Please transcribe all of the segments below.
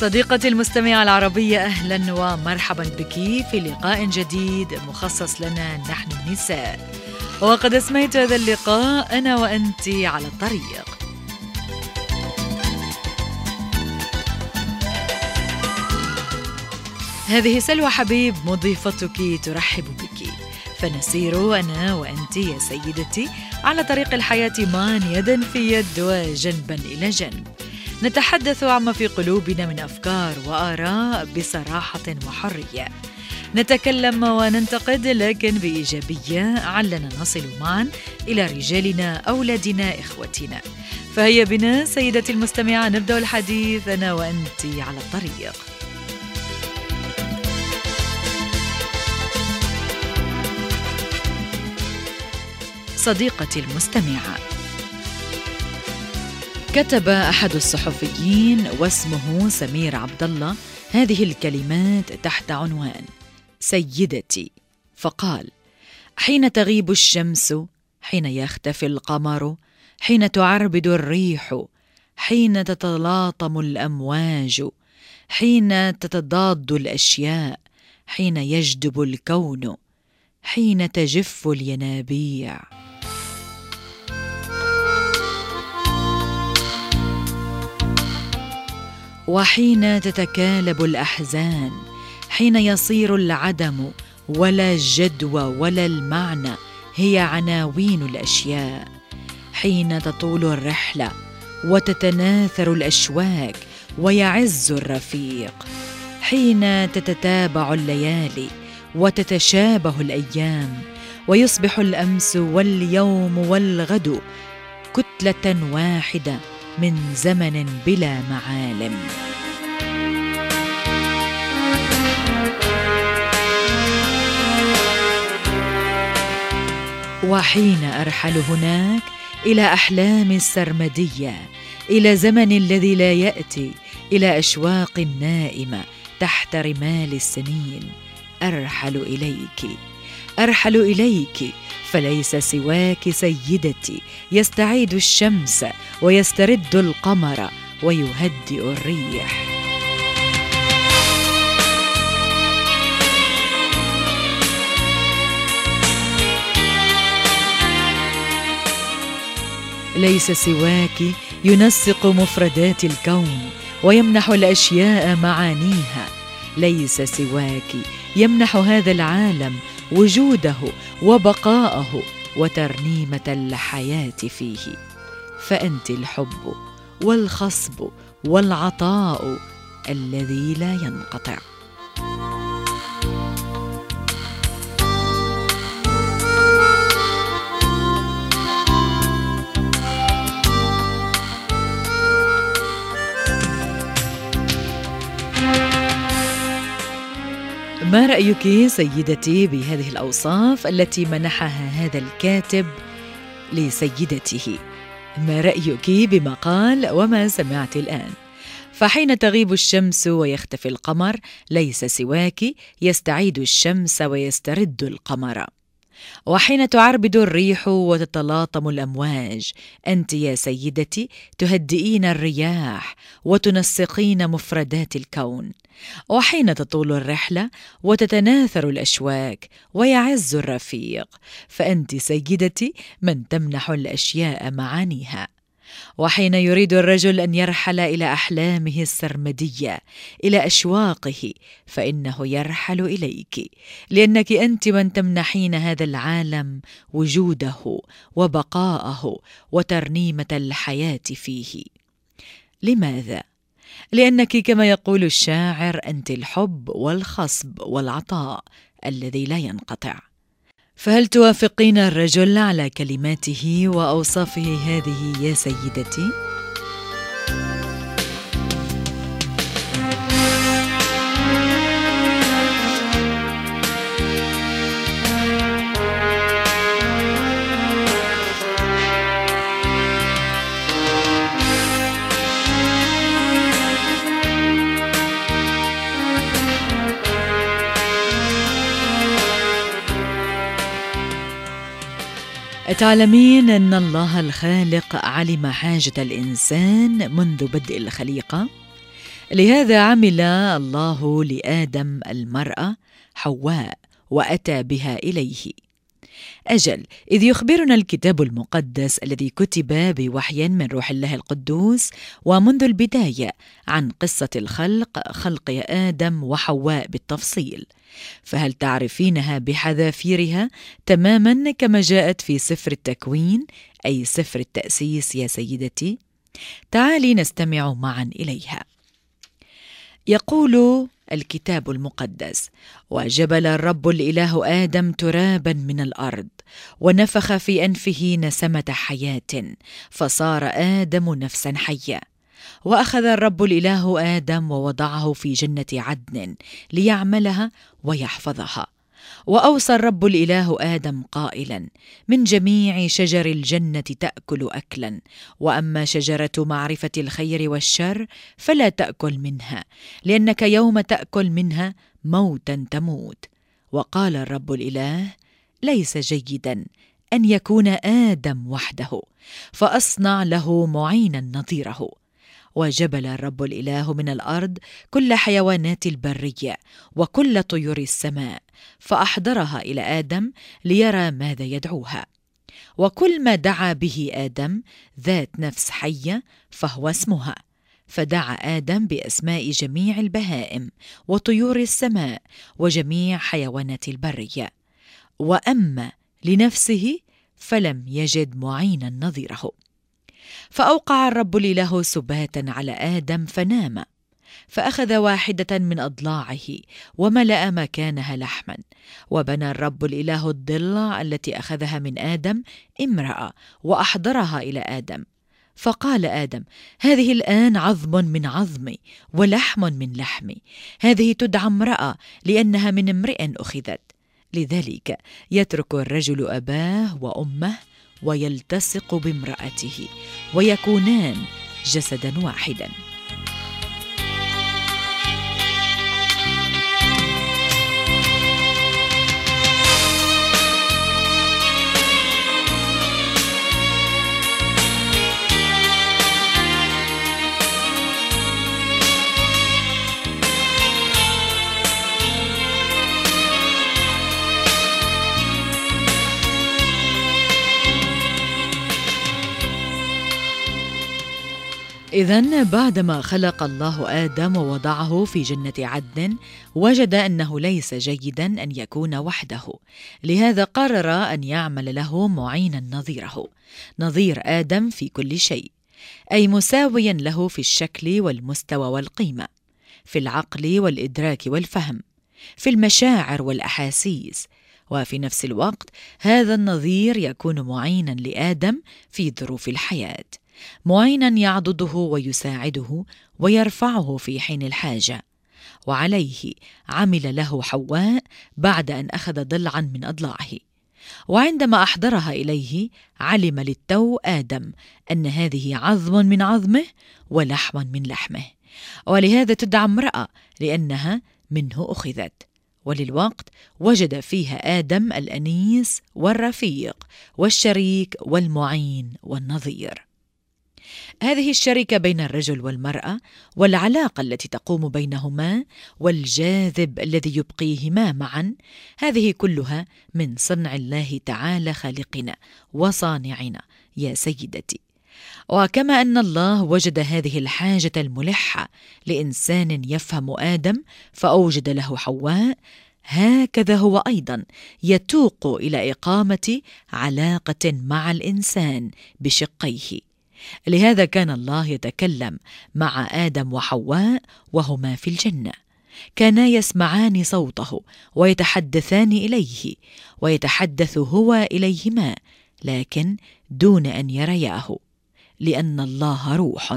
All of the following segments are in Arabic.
صديقتي المستمعة العربية، أهلا ومرحبا بك في لقاء جديد مخصص لنا نحن النساء. وقد أسميت هذا اللقاء أنا وأنت على الطريق. هذه سلوى حبيب مضيفتك ترحب بك، فنسير أنا وأنت يا سيدتي على طريق الحياة معا يدا في يد وجنبا إلى جنب، نتحدث عما في قلوبنا من أفكار وآراء بصراحة وحرية، نتكلم وننتقد لكن بإيجابية علنا نصل معا إلى رجالنا، أولادنا، إخوتنا. فهيا بنا سيدتي المستمعة نبدأ الحديث أنا وأنت على الطريق. صديقتي المستمعة، كتب أحد الصحفيين واسمه سمير عبد الله هذه الكلمات تحت عنوان سيدتي، فقال: حين تغيب الشمس، حين يختفي القمر، حين تعربد الريح، حين تتلاطم الأمواج، حين تتضاد الأشياء، حين يجدب الكون، حين تجف الينابيع. وحين تتكالب الأحزان، حين يصير العدم ولا الجدوى ولا المعنى هي عناوين الأشياء، حين تطول الرحلة وتتناثر الأشواك ويعز الرفيق، حين تتتابع الليالي وتتشابه الأيام ويصبح الأمس واليوم والغد كتلة واحدة من زمن بلا معالم. وحين أرحل هناك إلى أحلام السرمدية، إلى زمن الذي لا يأتي، إلى أشواق نائمة تحت رمال السنين، أرحل إليك، أرحل إليك، فليس سواك سيدتي يستعيد الشمس ويسترد القمر ويهدئ الريح. ليس سواك ينسق مفردات الكون ويمنح الأشياء معانيها، ليس سواك يمنح هذا العالم وجوده وبقاءه وترنيمة الحياة فيه، فأنت الحب والخصب والعطاء الذي لا ينقطع. ما رأيك سيدتي بهذه الأوصاف التي منحها هذا الكاتب لسيدته؟ ما رأيك بما قال وما سمعت الآن؟ فحين تغيب الشمس ويختفي القمر، ليس سواك يستعيد الشمس ويسترد القمر. وحين تعربد الريح وتتلاطم الأمواج، أنت يا سيدتي تهدئين الرياح وتنسقين مفردات الكون. وحين تطول الرحلة وتتناثر الأشواك ويعز الرفيق، فأنت سيدتي من تمنح الأشياء معانيها. وحين يريد الرجل أن يرحل إلى أحلامه السرمدية، إلى أشواقه، فإنه يرحل إليك، لأنك أنت من تمنحين هذا العالم وجوده وبقاءه وترنيمة الحياة فيه. لماذا؟ لأنك كما يقول الشاعر أنت الحب والخصب والعطاء الذي لا ينقطع. فهل توافقين الرجل على كلماته وأوصافه هذه يا سيدتي؟ تعلمين أن الله الخالق علم حاجة الإنسان منذ بدء الخليقة؟ لهذا عمل الله لآدم المرأة حواء وأتى بها إليه. أجل، إذ يخبرنا الكتاب المقدس الذي كتب بوحي من روح الله القدوس ومنذ البداية عن قصة الخلق، خلق آدم وحواء بالتفصيل، فهل تعرفينها بحذافيرها تماما كما جاءت في سفر التكوين أي سفر التأسيس يا سيدتي؟ تعالي نستمع معا إليها. يقول الكتاب المقدس: وجبل الرب الإله آدم ترابا من الأرض، ونفخ في أنفه نسمة حياة، فصار آدم نفسا حية. وأخذ الرب الإله آدم ووضعه في جنة عدن ليعملها ويحفظها. وأوصى الرب الإله آدم قائلا: من جميع شجر الجنة تأكل أكلا، وأما شجرة معرفة الخير والشر فلا تأكل منها، لأنك يوم تأكل منها موتا تموت. وقال الرب الإله: ليس جيدا أن يكون آدم وحده، فأصنع له معينا نظيره. وجبل الرب الإله من الأرض كل حيوانات البرية وكل طيور السماء، فأحضرها إلى آدم ليرى ماذا يدعوها. وكل ما دعا به آدم ذات نفس حية فهو اسمها. فدعا آدم بأسماء جميع البهائم وطيور السماء وجميع حيوانات البرية. وأما لنفسه فلم يجد معينا نظيره. فأوقع الرب الإله سباتا على آدم فنام، فأخذ واحدة من أضلاعه وملأ مكانها لحما. وبنى الرب الإله الضلع التي أخذها من آدم امرأة وأحضرها إلى آدم. فقال آدم: هذه الآن عظم من عظمي ولحم من لحمي، هذه تدعى امرأة لأنها من امرئ أخذت. لذلك يترك الرجل أباه وأمه ويلتصق بامرأته ويكونان جسدا واحدا. إذن بعدما خلق الله آدم ووضعه في جنة عدن، وجد أنه ليس جيدا أن يكون وحده، لهذا قرر أن يعمل له معينا نظيره، نظير آدم في كل شيء، أي مساويا له في الشكل والمستوى والقيمة، في العقل والإدراك والفهم، في المشاعر والأحاسيس. وفي نفس الوقت هذا النظير يكون معينا لآدم في ظروف الحياة، معينا يعضده ويساعده ويرفعه في حين الحاجة. وعليه عمل له حواء بعد أن أخذ ضلعا من أضلاعه. وعندما أحضرها إليه علم للتو آدم أن هذه عظم من عظمه ولحم من لحمه، ولهذا تدعى امرأة لأنها منه أخذت. وللوقت وجد فيها آدم الأنيس والرفيق والشريك والمعين والنظير. هذه الشركة بين الرجل والمرأة والعلاقة التي تقوم بينهما والجاذب الذي يبقيهما معا، هذه كلها من صنع الله تعالى خالقنا وصانعنا يا سيدتي. وكما أن الله وجد هذه الحاجة الملحة لإنسان يفهم آدم فأوجد له حواء، هكذا هو أيضا يتوق إلى إقامة علاقة مع الإنسان بشقيه. لهذا كان الله يتكلم مع آدم وحواء وهما في الجنة، كانا يسمعان صوته ويتحدثان إليه، ويتحدث هو إليهما، لكن دون أن يرياه، لأن الله روح.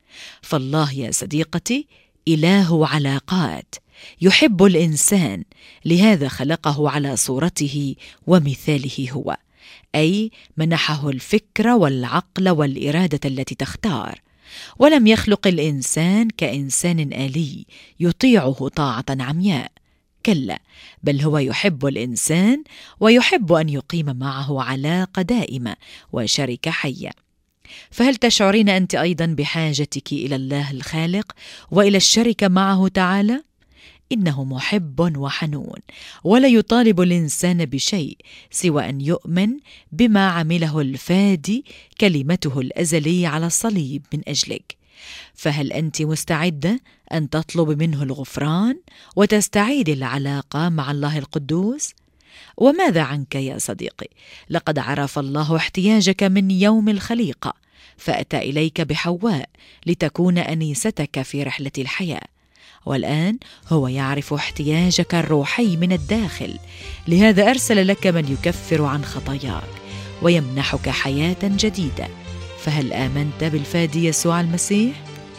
فالله يا صديقتي إله علاقات، يحب الإنسان، لهذا خلقه على صورته ومثاله هو، أي منحه الفكر والعقل والإرادة التي تختار، ولم يخلق الإنسان كإنسان آلي يطيعه طاعة عمياء، كلا، بل هو يحب الإنسان ويحب أن يقيم معه علاقة دائمة وشركة حية. فهل تشعرين أنت أيضا بحاجتك إلى الله الخالق وإلى الشركة معه تعالى؟ إنه محب وحنون، ولا يطالب الإنسان بشيء سوى أن يؤمن بما عمله الفادي كلمته الأزلية على الصليب من أجلك. فهل أنت مستعدة أن تطلب منه الغفران وتستعيد العلاقة مع الله القدوس؟ وماذا عنك يا صديقي؟ لقد عرف الله احتياجك من يوم الخليقة، فأتى إليك بحواء لتكون أنيستك في رحلة الحياة، والآن هو يعرف احتياجك الروحي من الداخل، لهذا أرسل لك من يكفر عن خطاياك ويمنحك حياة جديدة. فهل آمنت بالفادي يسوع المسيح؟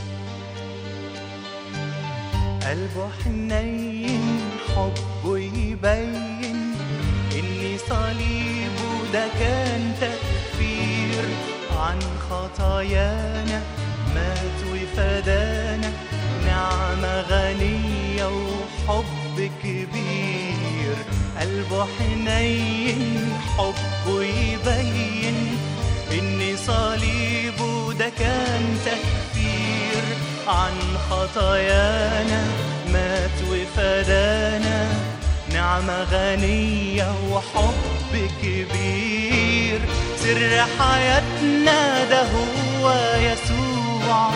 قلبه حنين، حبه يبين إني صليبه ده كان تكفير عن خطايانا، مات وفدانا، نعمة غنية وحب كبير. قلبه حنين، حبه يبين إني صليبه ده كان تكفير عن خطايانا، مات وفدانا، نعمة غنية وحب كبير. سر حياتنا ده هو يسوع،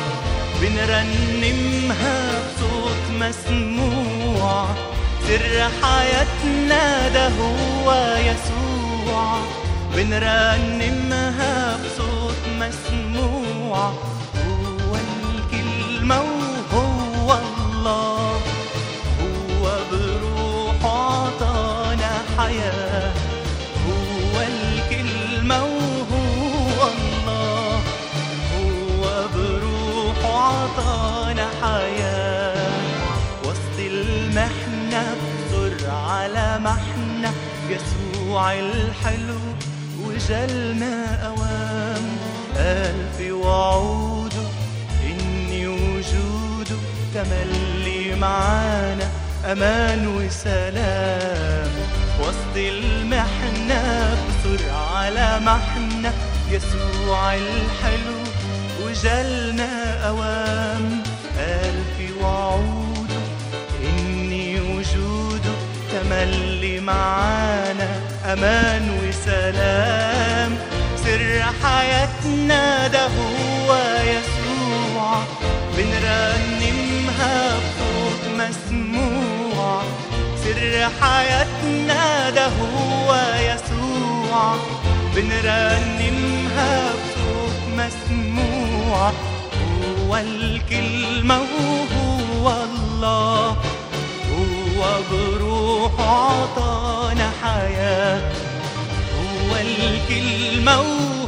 بنرنمها بصوت مسموع. سر حياتنا ده هو يسوع، بنرنمها بصوت مسموع. هو الكلمة وهو الله، هو بروحه عطانا حياة. هو الكلمة وهو الله، هو بروحه عطانا حياة. وسط المحنة بصر على محنة يسوع الحلو، وجالنا أوام قال في وعوده إني وجوده تملي معانا أمان وسلام. وسط المحنة بصر على محنة يسوع الحلو، وجالنا أوام قال في وعوده إني وجوده تملي معانا أمان وسلام. سر حياتنا ده هو يسوع، بنرنمها بصوت مسموع. سر حياتنا ده هو يسوع، بنرنمها بصوت مسموع. هو الكلمة وهو الله، هو بروحه عطانا حياة. هو الكلمة